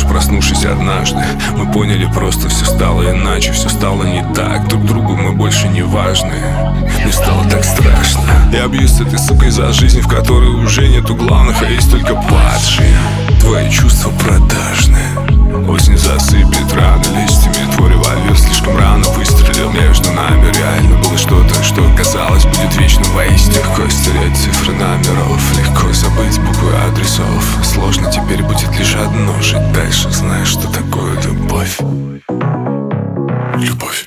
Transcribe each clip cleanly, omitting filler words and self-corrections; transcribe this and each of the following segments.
проснувшись однажды, мы поняли, просто все стало иначе, все стало не так. Друг другу мы больше не важны. Мне стало так страшно. Я бьюсь с этой сукой за жизнь, в которой уже нету главных, а есть только падшие. Твои чувства продажные. Осень засыпет раны листьями. Твой револьвер слишком рано выстрелил между нами. Реально было что-то, что казалось будет вечно воистину. Легко стереть цифры номеров, легко забыть буквы адресов. Сложно теперь будет лишь одно: жить дальше, зная, что такое любовь. Любовь.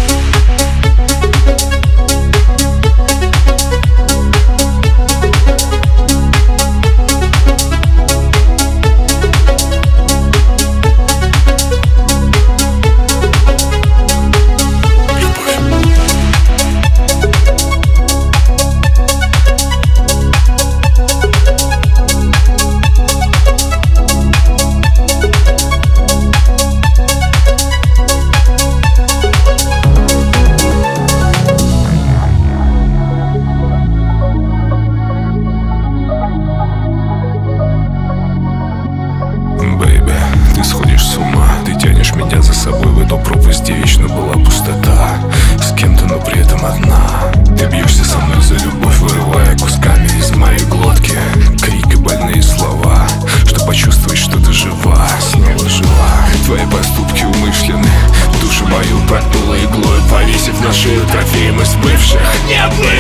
Бэйби, ты сходишь с ума, ты тянешь меня за собой в эту пропасть, где вечно была пустота. С кем-то, но при этом одна. Ты бьешься со мной за любовь, вырывая кусками из моей глотки крик и больные слова, что почувствовать, что ты жива, снова жива. Твои поступки умышленны, душу мою проткнула иглой, повесив на шею трофеем из бывших. Не